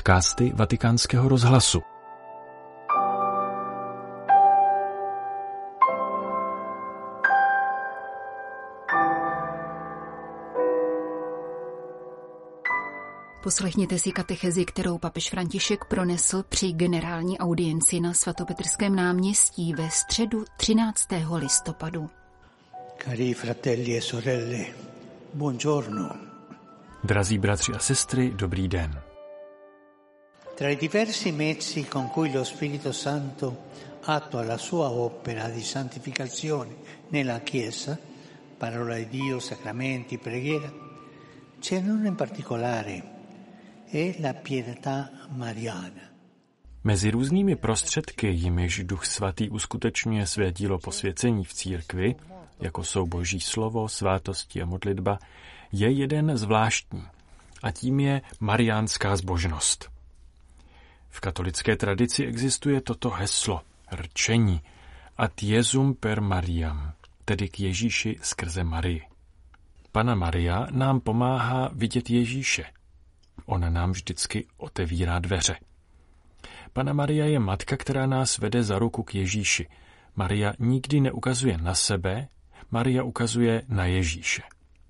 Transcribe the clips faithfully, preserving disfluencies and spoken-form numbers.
podcasty Vatikánského rozhlasu. Poslechněte si katechezi, kterou papež František pronesl při generální audienci na svatopetrském náměstí ve středu třináctého listopadu. Cari fratelli e sorelle, buongiorno. Drazí bratři a sestry, dobrý den. Tra i diversi mezzi con cui lo Spirito Santo attua la sua opera di santificazione nella Chiesa, parola di Dio, sacramenti, preghiera, c'è uno in particolare, è la pietà mariana. Mezi různými prostředky, jimiž Duch Svatý uskutečňuje své dílo posvěcení v církvi, jako jsou Boží slovo, svátosti a modlitba, je jeden zvláštní, a tím je mariánská zbožnost. V katolické tradici existuje toto heslo, rčení, ad Jesum per Mariam, tedy k Ježíši skrze Marii. Panna Maria nám pomáhá vidět Ježíše. Ona nám vždycky otevírá dveře. Panna Maria je matka, která nás vede za ruku k Ježíši. Maria nikdy neukazuje na sebe, Maria ukazuje na Ježíše.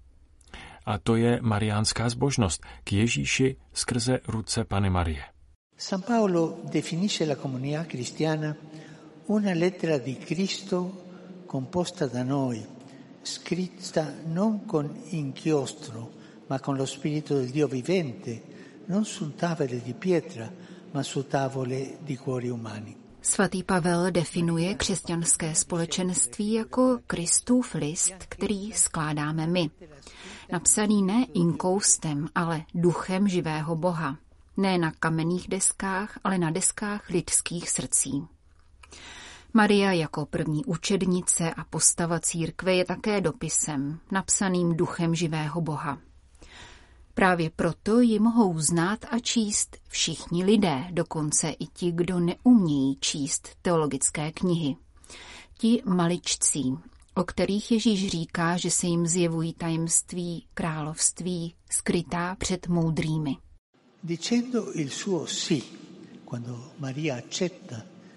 A to je mariánská zbožnost k Ježíši skrze ruce Panny Marie. San Paolo definisce la comunità cristiana una lettera di Cristo composta da noi, scritta non con inchiostro, ma con lo Spirito del Dio vivente, non su tavole di pietra, ma su tavole di cuori umani. Svatý Pavel definuje křesťanské společenství jako Kristův list, který skládáme my. Napsaný ne inkoustem, ale duchem živého Boha. Ne na kamenných deskách, ale na deskách lidských srdcí. Maria jako první učednice a postava církve je také dopisem, napsaným duchem živého Boha. Právě proto ji mohou znát a číst všichni lidé, dokonce i ti, kdo neumějí číst teologické knihy. Ti maličcí, o kterých Ježíš říká, že se jim zjevují tajemství království skrytá před moudrými. Dicendo il suo sì, quando Maria accetta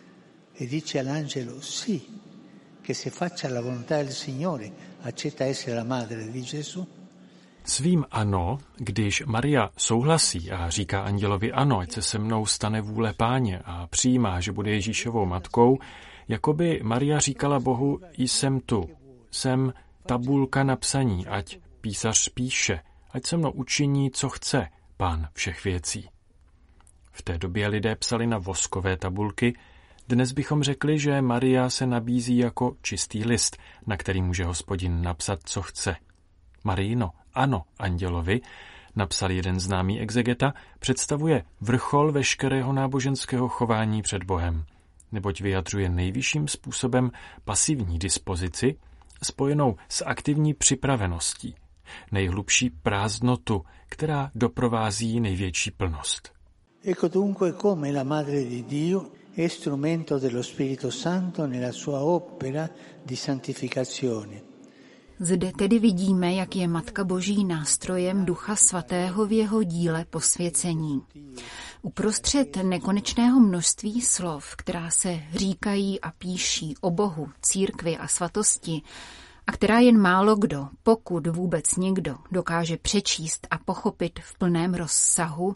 e dice all'angelo sì, che se faccia la volontà del Signore, accetta essere la madre di Gesù. Svým ano, když Maria souhlasí a říká andělovi ano, ať se se mnou stane vůle Páně a přijímá, že bude Ježíšovou matkou, jako by Maria říkala Bohu, jsem tu, jsem tabulka na psaní, ať písař píše, ať se mnou učiní, co chce Pán všech věcí. V té době lidé psali na voskové tabulky, dnes bychom řekli, že Maria se nabízí jako čistý list, na který může Hospodin napsat, co chce. Marijino ano andělovi, napsal jeden známý exegeta, představuje vrchol veškerého náboženského chování před Bohem, neboť vyjadřuje nejvyšším způsobem pasivní dispozici, spojenou s aktivní připraveností, nejhlubší prázdnotu, která doprovází největší plnost. Ecco dunque come la Madre di Dio è strumento dello Spirito Santo nella sua opera di santificazione. Zde tedy vidíme, jak je Matka Boží nástrojem Ducha Svatého v jeho díle posvěcení. Uprostřed nekonečného množství slov, která se říkají a píší o Bohu, církvi a svatosti, a která jen málo kdo, pokud vůbec někdo, dokáže přečíst a pochopit v plném rozsahu,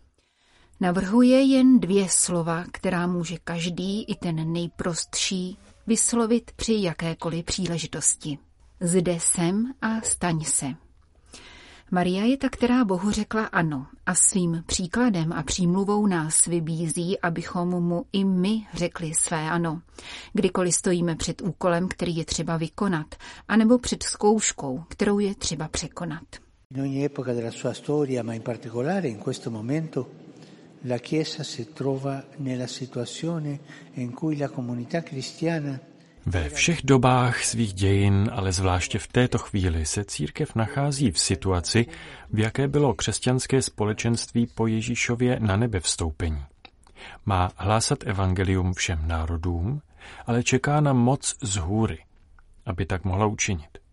navrhuje jen dvě slova, která může každý, i ten nejprostší, vyslovit při jakékoliv příležitosti. Zde jsem a staň se. Maria je ta, která Bohu řekla ano a svým příkladem a přímluvou nás vybízí, abychom mu i my řekli své ano, kdykoliv stojíme před úkolem, který je třeba vykonat, anebo před zkouškou, kterou je třeba překonat. In ogni epoca della sua storia, ma in particolare in questo momento, la Chiesa si trova nella situazione in cui la comunità cristiana Ve všech dobách svých dějin, ale zvláště v této chvíli, se církev nachází v situaci, v jaké bylo křesťanské společenství po Ježíšově na nebe vstoupení. Má hlásat evangelium všem národům, ale čeká na moc z hůry, aby tak mohla učinit.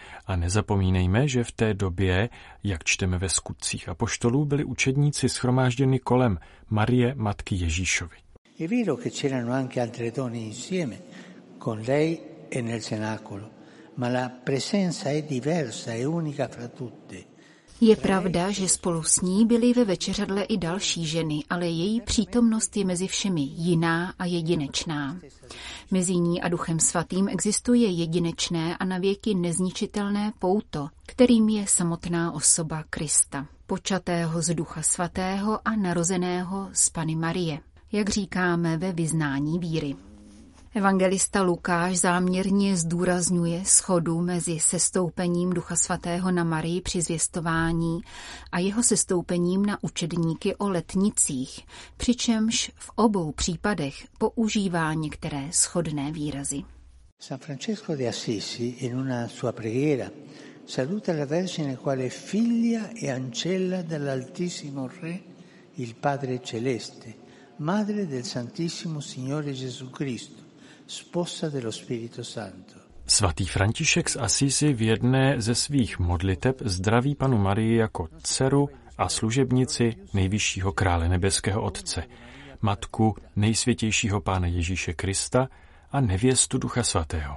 A nezapomínejme, že v té době, jak čteme ve Skutcích apoštolů, byli učedníci shromážděni kolem Marie, matky Ježíšovy. È vero che c'erano anche altre donne insieme con lei e nel cenacolo, ma la presenza è diversa e unica fra tutte. Je pravda, že spolu s ní byly ve večeřadle i další ženy, ale její přítomnost je mezi všemi jiná a jedinečná. Mezi ní a Duchem Svatým existuje jedinečné a navěky nezničitelné pouto, kterým je samotná osoba Krista, počatého z Ducha Svatého a narozeného z Panny Marie, jak říkáme ve vyznání víry. Evangelista Lukáš záměrně zdůrazňuje shodu mezi sestoupením Ducha Svatého na Marii při zvěstování a jeho sestoupením na učedníky o letnicích, přičemž v obou případech používá některé shodné výrazy. San Francesco de Assisi in una sua preghiera saluta la Vergine quale figlia e ancella dell'Altissimo Re, il Padre Celeste, Madre del Santissimo Signore Gesù Cristo, sposa dello Spirito Santo. Svatý František z Assisi v jedné ze svých modliteb zdraví Pannu Marii jako dceru a služebnici nejvyššího krále nebeského Otce, matku nejsvětějšího Pána Ježíše Krista a nevěstu Ducha Svatého.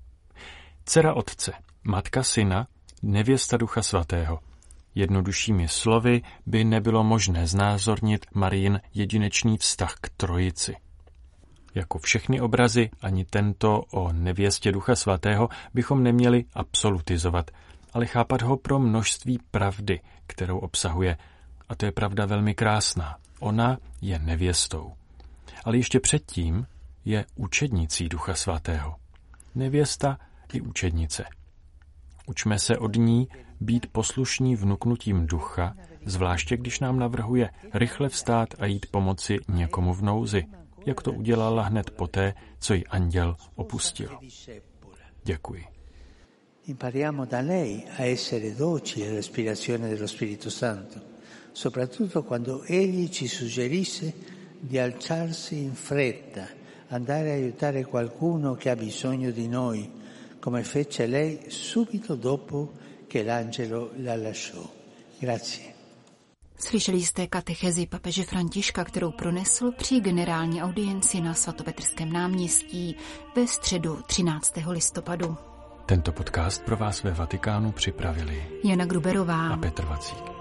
Dcera Otce, matka Syna, nevěsta Ducha Svatého. Jednoduššími slovy by nebylo možné znázornit Marijin jedinečný vztah k Trojici. Jako všechny obrazy, ani tento o nevěstě Ducha Svatého bychom neměli absolutizovat, ale chápat ho pro množství pravdy, kterou obsahuje. A to je pravda velmi krásná. Ona je nevěstou. Ale ještě předtím je učednicí Ducha Svatého. Nevěsta i učednice. Učme se od ní být poslušní vnuknutím ducha, zvláště když nám navrhuje rychle vstát a jít pomoci někomu v nouzi, jak to udělala hned poté, co ji anděl opustil. Děkuji. Impariamo da lei a essere docili all'ispirazione dello Spirito Santo, soprattutto quando egli ci suggerisce di alzarsi in fretta, andare a aiutare qualcuno che ha bisogno di noi, come fece lei subito dopo che l'angelo la lasciò. Grazie. Slyšeli jste katechezi papeže Františka, kterou pronesl při generální audienci na svatopetrském náměstí ve středu třináctého listopadu. Tento podcast pro vás ve Vatikánu připravili Jana Gruberová a Petr Vacík.